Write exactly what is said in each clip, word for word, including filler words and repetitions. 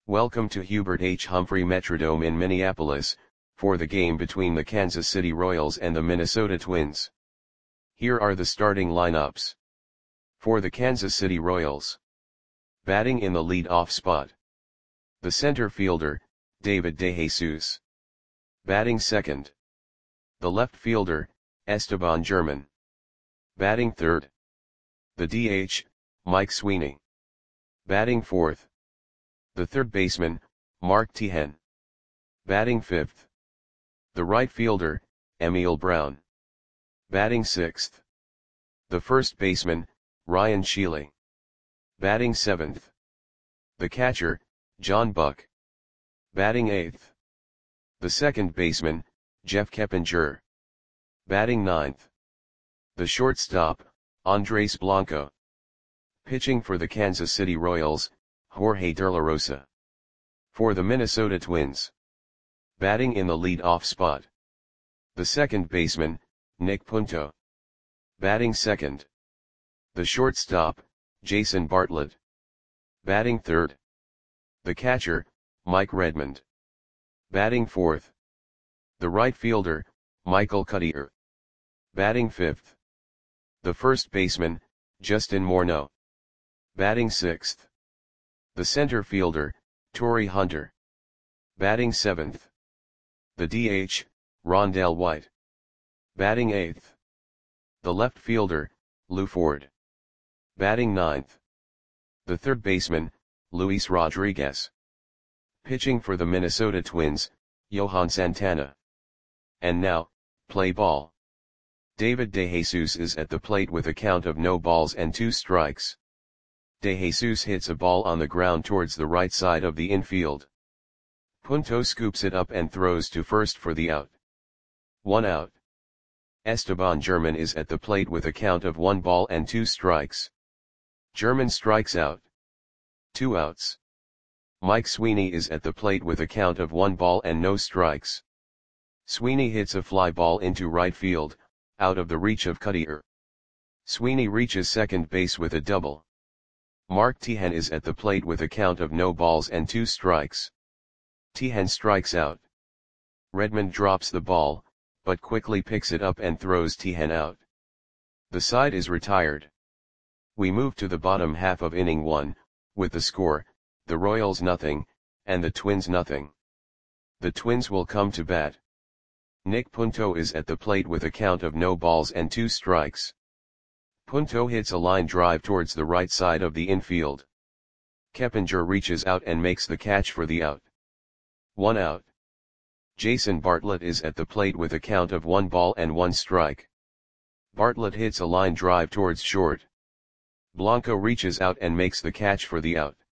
Welcome to Hubert H. Humphrey Metrodome in Minneapolis, for the game between the Kansas City Royals and the Minnesota Twins. Here are the starting lineups. For the Kansas City Royals. Batting in the lead-off spot. The center fielder, David DeJesus. Batting second. The left fielder, Esteban German. Batting third. The D H, Mike Sweeney. Batting fourth. The third baseman, Mark Teahen. Batting fifth. The right fielder, Emil Brown. Batting sixth. The first baseman, Ryan Sheely. Batting seventh. The catcher, John Buck. Batting eighth. The second baseman, Jeff Keppinger. Batting ninth. The shortstop, Andres Blanco. Pitching for the Kansas City Royals, Jorge De La Rosa. For the Minnesota Twins. Batting in the lead-off spot. The second baseman, Nick Punto. Batting second. The shortstop, Jason Bartlett. Batting third. The catcher, Mike Redmond. Batting fourth. The right fielder, Michael Cuddyer. Batting fifth. The first baseman, Justin Morneau. Batting sixth. The center fielder, Torii Hunter. Batting seventh. The D H, Rondell White. Batting eighth. The left fielder, Lou Ford. Batting ninth. The third baseman, Luis Rodriguez. Pitching for the Minnesota Twins, Johan Santana. And now, play ball. David DeJesus is at the plate with a count of no balls and two strikes. DeJesus hits a ball on the ground towards the right side of the infield. Punto scoops it up and throws to first for the out. One out. Esteban German is at the plate with a count of one ball and two strikes. German strikes out. Two outs. Mike Sweeney is at the plate with a count of one ball and no strikes. Sweeney hits a fly ball into right field, out of the reach of Cuddyer. Sweeney reaches second base with a double. Mark Teahen is at the plate with a count of no balls and two strikes. Teahen strikes out. Redmond drops the ball, but quickly picks it up and throws Teahen out. The side is retired. We move to the bottom half of inning one, with the score, the Royals nothing, and the Twins nothing. The Twins will come to bat. Nick Punto is at the plate with a count of no balls and two strikes. Punto hits a line drive towards the right side of the infield. Keppinger reaches out and makes the catch for the out. One out. Jason Bartlett is at the plate with a count of one ball and one strike. Bartlett hits a line drive towards short. Blanco reaches out and makes the catch for the out.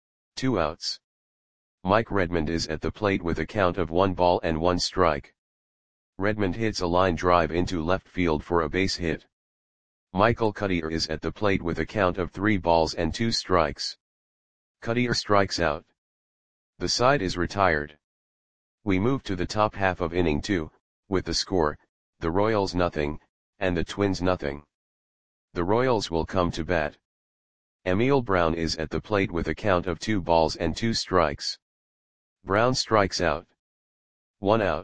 Two outs. Mike Redmond is at the plate with a count of one ball and one strike. Redmond hits a line drive into left field for a base hit. Michael Cuddyer is at the plate with a count of three balls and two strikes. Cuddyer strikes out. The side is retired. We move to the top half of inning two, with the score, the Royals nothing, and the Twins nothing. The Royals will come to bat. Emil Brown is at the plate with a count of two balls and two strikes. Brown strikes out. One out.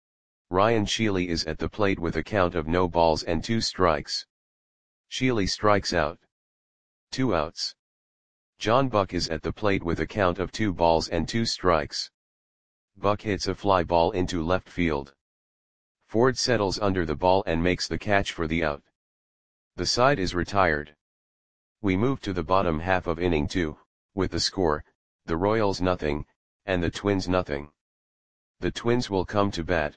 Ryan Sheely is at the plate with a count of no balls and two strikes. Sheely strikes out. Two outs. John Buck is at the plate with a count of two balls and two strikes. Buck hits a fly ball into left field. Ford settles under the ball and makes the catch for the out. The side is retired. We move to the bottom half of inning two, with the score, the Royals nothing, and the Twins nothing. The Twins will come to bat.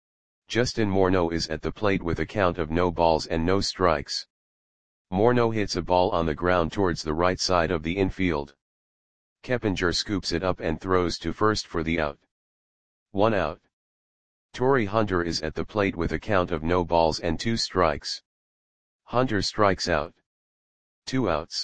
Justin Morneau is at the plate with a count of no balls and no strikes. Morneau hits a ball on the ground towards the right side of the infield. Keppinger scoops it up and throws to first for the out. One out. Torii Hunter is at the plate with a count of no balls and two strikes. Hunter strikes out. Two outs.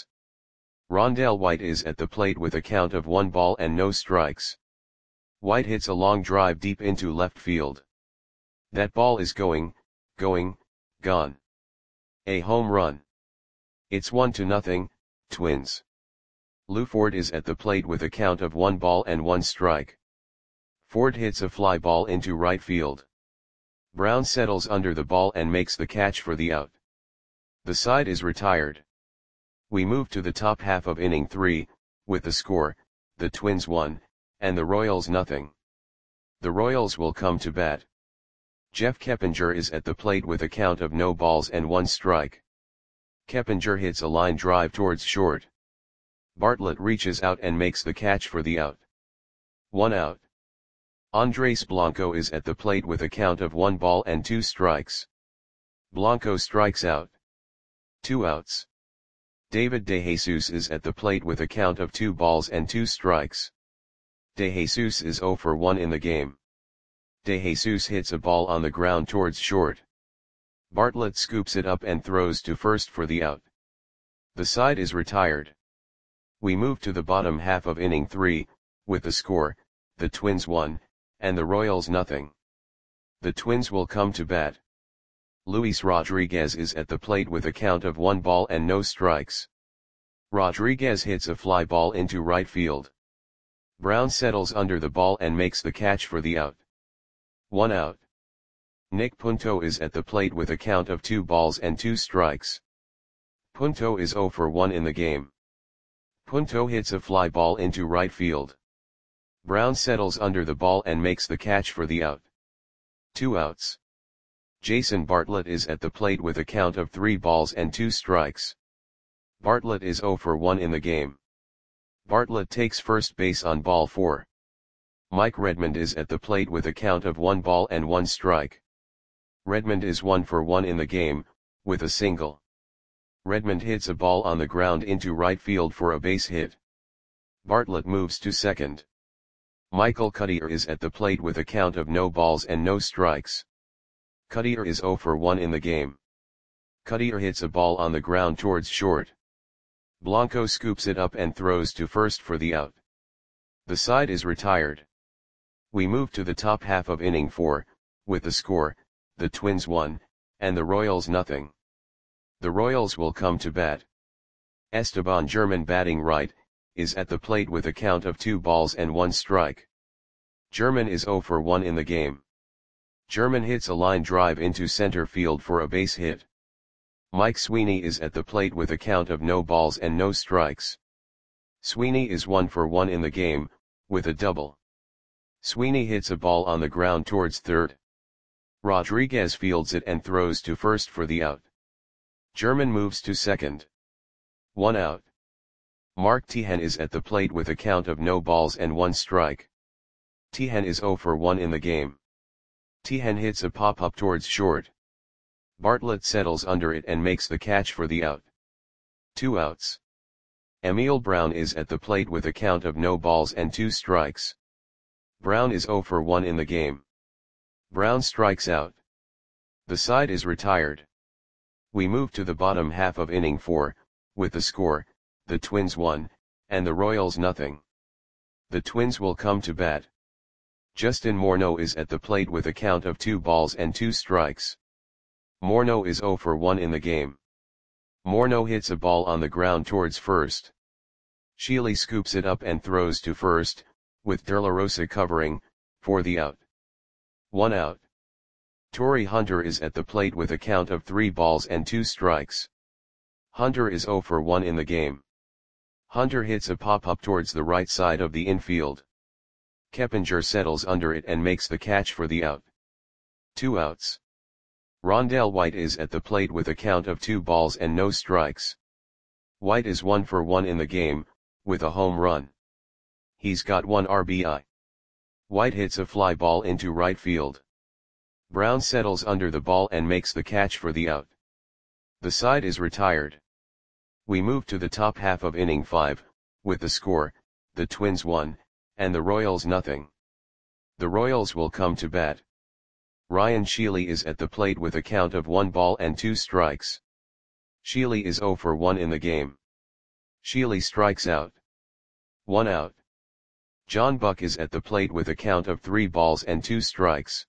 Rondell White is at the plate with a count of one ball and no strikes. White hits a long drive deep into left field. That ball is going, going, gone. A home run. It's one to nothing, Twins. Lou Ford is at the plate with a count of one ball and one strike. Ford hits a fly ball into right field. Brown settles under the ball and makes the catch for the out. The side is retired. We move to the top half of inning three, with the score, the Twins one, and the Royals nothing. The Royals will come to bat. Jeff Keppinger is at the plate with a count of no balls and one strike. Keppinger hits a line drive towards short. Bartlett reaches out and makes the catch for the out. One out. Andres Blanco is at the plate with a count of one ball and two strikes. Blanco strikes out. Two outs. David DeJesus is at the plate with a count of two balls and two strikes. DeJesus is zero for one in the game. DeJesus hits a ball on the ground towards short. Bartlett scoops it up and throws to first for the out. The side is retired. We move to the bottom half of inning three, with the score, the Twins one, and the Royals nothing. The Twins will come to bat. Luis Rodriguez is at the plate with a count of one ball and no strikes. Rodriguez hits a fly ball into right field. Brown settles under the ball and makes the catch for the out. One out. Nick Punto is at the plate with a count of two balls and two strikes. Punto is zero for one in the game. Punto hits a fly ball into right field. Brown settles under the ball and makes the catch for the out. Two outs. Jason Bartlett is at the plate with a count of three balls and two strikes. Bartlett is zero for one in the game. Bartlett takes first base on ball four. Mike Redmond is at the plate with a count of one ball and one strike. Redmond is one for one in the game, with a single. Redmond hits a ball on the ground into right field for a base hit. Bartlett moves to second. Michael Cuddyer is at the plate with a count of no balls and no strikes. Cuddyer is zero for one in the game. Cuddyer hits a ball on the ground towards short. Blanco scoops it up and throws to first for the out. The side is retired. We move to the top half of inning four, with the score, the Twins one, and the Royals nothing. The Royals will come to bat. Esteban German, batting right, is at the plate with a count of two balls and one strike. German is zero for one in the game. German hits a line drive into center field for a base hit. Mike Sweeney is at the plate with a count of no balls and no strikes. Sweeney is one for one in the game, with a double. Sweeney hits a ball on the ground towards third. Rodriguez fields it and throws to first for the out. German moves to second. One out. Mark Teahen is at the plate with a count of no balls and one strike. Teahen is zero for one in the game. Teahen hits a pop-up towards short. Bartlett settles under it and makes the catch for the out. Two outs. Emil Brown is at the plate with a count of no balls and two strikes. Brown is zero for one in the game. Brown strikes out. The side is retired. We move to the bottom half of inning four, with the score, the Twins one, and the Royals nothing. The Twins will come to bat. Justin Morneau is at the plate with a count of two balls and two strikes. Morneau is zero for one in the game. Morneau hits a ball on the ground towards first. Sheely scoops it up and throws to first, with De La Rosa covering, for the out. One out. Torii Hunter is at the plate with a count of three balls and two strikes. Hunter is zero for one in the game. Hunter hits a pop-up towards the right side of the infield. Keppinger settles under it and makes the catch for the out. Two outs. Rondell White is at the plate with a count of two balls and no strikes. White is one for one in the game, with a home run. He's got one R B I. White hits a fly ball into right field. Brown settles under the ball and makes the catch for the out. The side is retired. We move to the top half of inning five, with the score, the Twins one, and the Royals nothing. The Royals will come to bat. Ryan Sheely is at the plate with a count of one ball and two strikes. Sheely is zero for one in the game. Sheely strikes out. One out. John Buck is at the plate with a count of three balls and two strikes.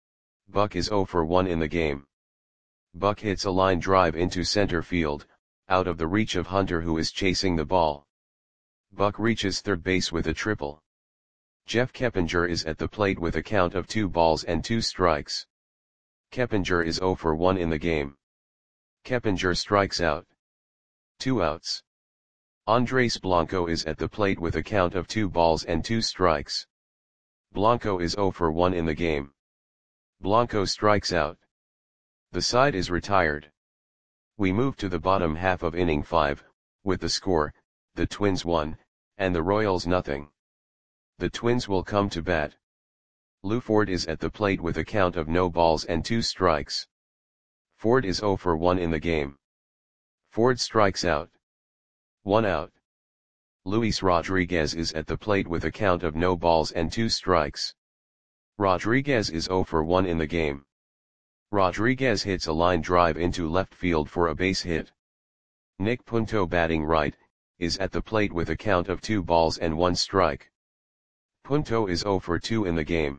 Buck is zero for one in the game. Buck hits a line drive into center field, out of the reach of Hunter, who is chasing the ball. Buck reaches third base with a triple. Jeff Keppinger is at the plate with a count of two balls and two strikes. Keppinger is zero for one in the game. Keppinger strikes out. Two outs. Andres Blanco is at the plate with a count of two balls and two strikes. Blanco is zero for one in the game. Blanco strikes out. The side is retired. We move to the bottom half of inning five, with the score, the Twins one, and the Royals nothing. The Twins will come to bat. Lou Ford is at the plate with a count of no balls and two strikes. Ford is zero for one in the game. Ford strikes out. One out. Luis Rodriguez is at the plate with a count of no balls and two strikes. Rodriguez is zero for one in the game. Rodriguez hits a line drive into left field for a base hit. Nick Punto, batting right, is at the plate with a count of two balls and one strike. Punto is zero for two in the game.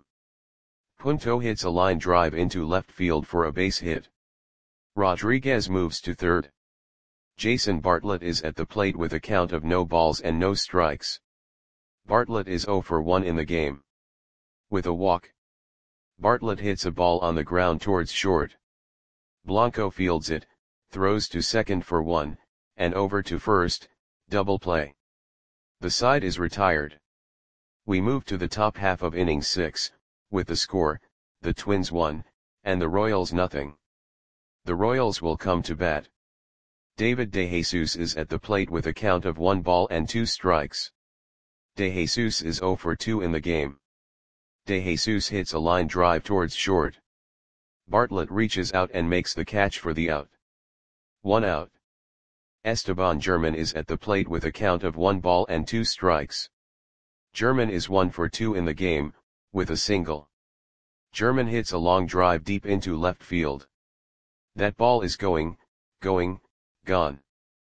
Punto hits a line drive into left field for a base hit. Rodriguez moves to third. Jason Bartlett is at the plate with a count of no balls and no strikes. Bartlett is zero for one in the game. With a walk, Bartlett hits a ball on the ground towards short. Blanco fields it, throws to second for one, and over to first, double play. The side is retired. We move to the top half of inning six, with the score, the Twins one, and the Royals nothing. The Royals will come to bat. David DeJesus is at the plate with a count of one ball and two strikes. DeJesus is zero for two in the game. DeJesus hits a line drive towards short. Bartlett reaches out and makes the catch for the out. One out. Esteban German is at the plate with a count of one ball and two strikes. German is one for two in the game, with a single. German hits a long drive deep into left field. That ball is going, going, gone.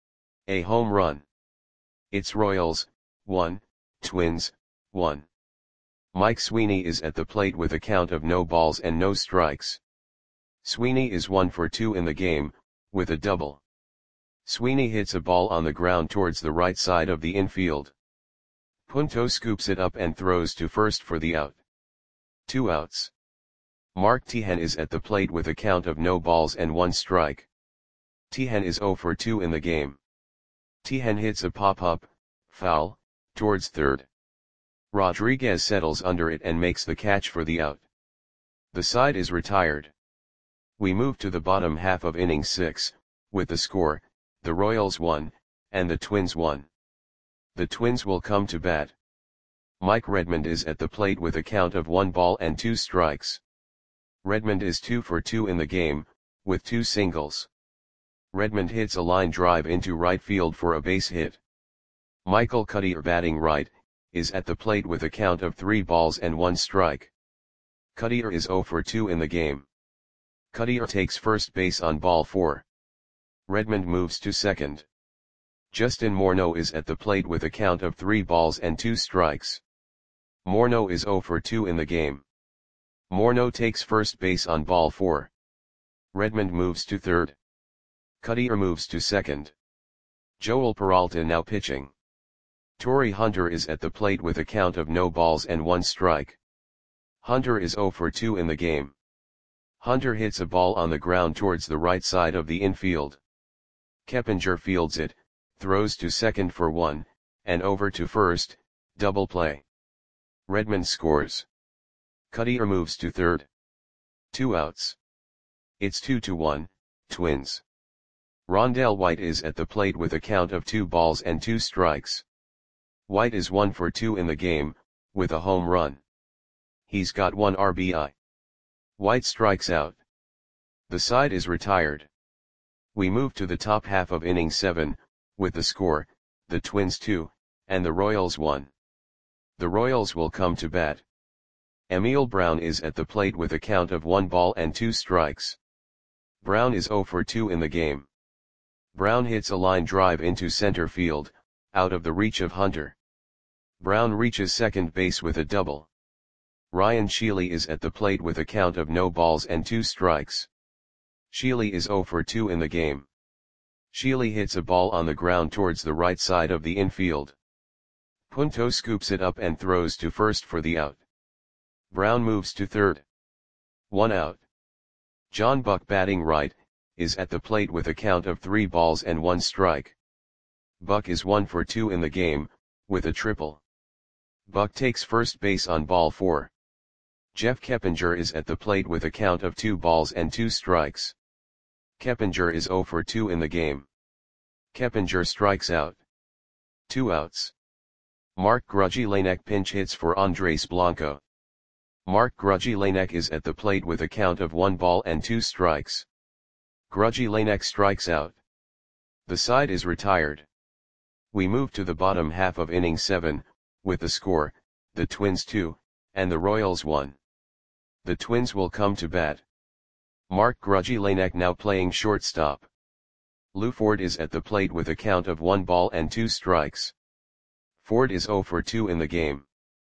A home run. It's Royals, one, Twins, one. Mike Sweeney is at the plate with a count of no balls and no strikes. Sweeney is one for two in the game, with a double. Sweeney hits a ball on the ground towards the right side of the infield. Punto scoops it up and throws to first for the out. Two outs. Mark Teahen is at the plate with a count of no balls and one strike. Teahen is zero for two in the game. Teahen hits a pop-up, foul, towards third. Rodriguez settles under it and makes the catch for the out. The side is retired. We move to the bottom half of inning six, with the score, the Royals one, and the Twins one. The Twins will come to bat. Mike Redmond is at the plate with a count of one ball and two strikes. Redmond is two for two in the game, with two singles. Redmond hits a line drive into right field for a base hit. Michael Cuddyer, batting right, is at the plate with a count of three balls and one strike. Cuddyer is zero for two in the game. Cuddyer takes first base on ball four. Redmond moves to second. Justin Morneau is at the plate with a count of three balls and two strikes. Morneau is zero for two in the game. Morneau takes first base on ball four. Redmond moves to third. Cuddyer moves to second. Joel Peralta now pitching. Torrey Hunter is at the plate with a count of no balls and one strike. Hunter is zero for two in the game. Hunter hits a ball on the ground towards the right side of the infield. Keppinger fields it, throws to second for one, and over to first, double play. Redmond scores. Cuddyer moves to third. Two outs. It's two to one, Twins. Rondell White is at the plate with a count of two balls and two strikes. White is one for two in the game, with a home run. He's got one R B I. White strikes out. The side is retired. We move to the top half of inning seven, with the score, the Twins two, and the Royals one. The Royals will come to bat. Emil Brown is at the plate with a count of one ball and two strikes. Brown is zero for two in the game. Brown hits a line drive into center field, out of the reach of Hunter. Brown reaches second base with a double. Ryan Sheely is at the plate with a count of no balls and two strikes. Sheely is zero for two in the game. Sheely hits a ball on the ground towards the right side of the infield. Punto scoops it up and throws to first for the out. Brown moves to third. One out. John Buck, batting right, is at the plate with a count of three balls and one strike. Buck is one for two in the game, with a triple. Buck takes first base on ball four. Jeff Keppinger is at the plate with a count of two balls and two strikes. Keppinger is zero for two in the game. Keppinger strikes out. Two outs. Mark Grudzielanek pinch hits for Andres Blanco. Mark Grudzielanek is at the plate with a count of one ball and two strikes. Grudzielanek strikes out. The side is retired. We move to the bottom half of inning seven, with the score, the Twins two, and the Royals one. The Twins will come to bat. Mark Grudzielanek now playing shortstop. Lou Ford is at the plate with a count of one ball and two strikes. Ford is zero for two in the game.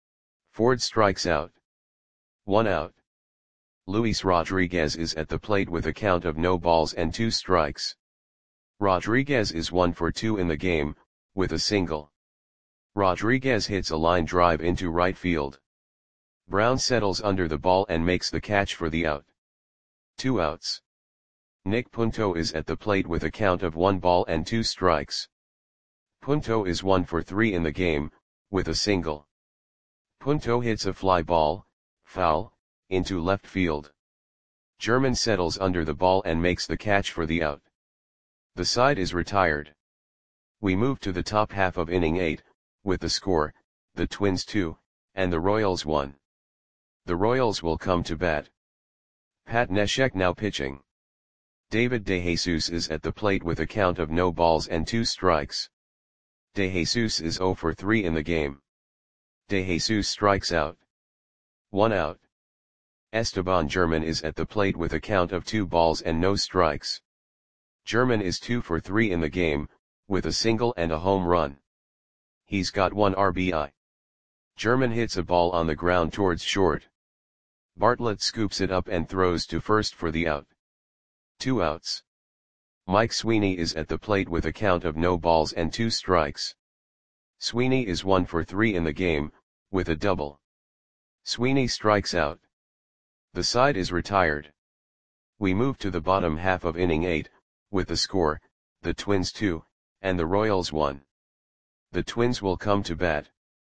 Ford strikes out. One out. Luis Rodriguez is at the plate with a count of no balls and two strikes. Rodriguez is one for two in the game, with a single. Rodriguez hits a line drive into right field. Brown settles under the ball and makes the catch for the out. Two outs. Nick Punto is at the plate with a count of one ball and two strikes. Punto is one for three in the game, with a single. Punto hits a fly ball, foul, into left field. German settles under the ball and makes the catch for the out. The side is retired. We move to the top half of inning eight, with the score, the Twins two, and the Royals one. The Royals will come to bat. Pat Neshek now pitching. David DeJesus is at the plate with a count of no balls and two strikes. DeJesus is zero for three in the game. DeJesus strikes out. One out. Esteban German is at the plate with a count of two balls and no strikes. German is two for three in the game, with a single and a home run. He's got one R B I. German hits a ball on the ground towards short. Bartlett scoops it up and throws to first for the out. Two outs. Mike Sweeney is at the plate with a count of no balls and two strikes. Sweeney is one for three in the game, with a double. Sweeney strikes out. The side is retired. We move to the bottom half of inning eight, with the score, the Twins two, and the Royals one. The Twins will come to bat.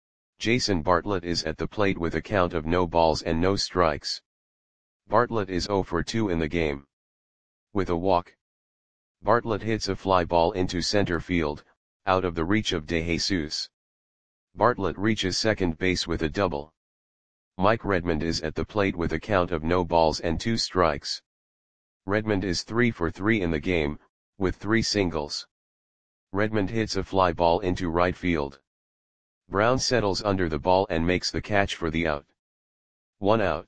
Jason Bartlett is at the plate with a count of no balls and no strikes. Bartlett is zero for two in the game. With a walk. Bartlett hits a fly ball into center field, out of the reach of DeJesus. Bartlett reaches second base with a double. Mike Redmond is at the plate with a count of no balls and two strikes. Redmond is three for three in the game, with three singles. Redmond hits a fly ball into right field. Brown settles under the ball and makes the catch for the out. One out.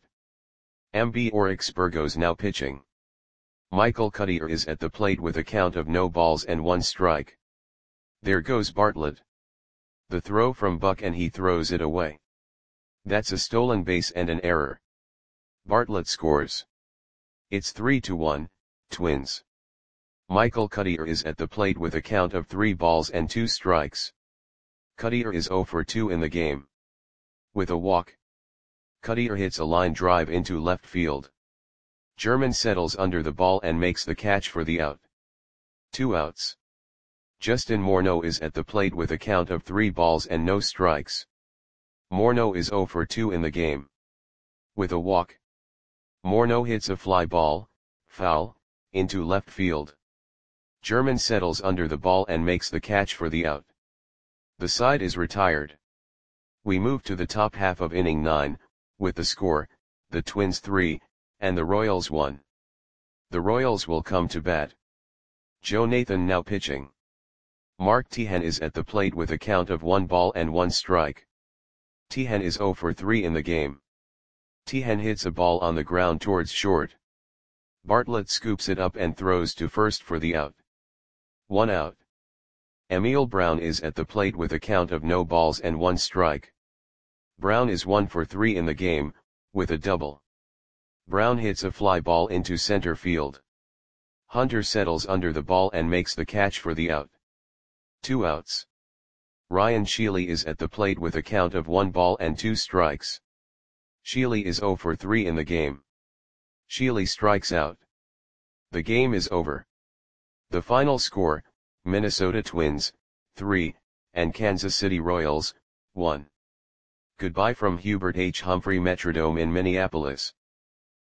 M B Oryx Burgos now pitching. Michael Cuddyer is at the plate with a count of no balls and one strike. There goes Bartlett. The throw from Buck and he throws it away. That's a stolen base and an error. Bartlett scores. It's three to one, Twins. Michael Cuddyer is at the plate with a count of three balls and two strikes. Cuddyer is zero for two in the game. With a walk. Cuddyer hits a line drive into left field. German settles under the ball and makes the catch for the out. Two outs. Justin Morneau is at the plate with a count of three balls and no strikes. Morneau is zero for two in the game. With a walk. Morneau hits a fly ball, foul, into left field. German settles under the ball and makes the catch for the out. The side is retired. We move to the top half of inning nine, with the score, the Twins three, and the Royals one. The Royals will come to bat. Joe Nathan now pitching. Mark Teahen is at the plate with a count of one ball and one strike. Teahen is zero for three in the game. Teahen hits a ball on the ground towards short. Bartlett scoops it up and throws to first for the out. One out. Emil Brown is at the plate with a count of no balls and one strike. Brown is one for three in the game, with a double. Brown hits a fly ball into center field. Hunter settles under the ball and makes the catch for the out. Two outs. Ryan Sheely is at the plate with a count of one ball and two strikes. Sheely is zero for three in the game. Sheely strikes out. The game is over. The final score, Minnesota Twins, three, and Kansas City Royals, one. Goodbye from Hubert H. Humphrey Metrodome in Minneapolis.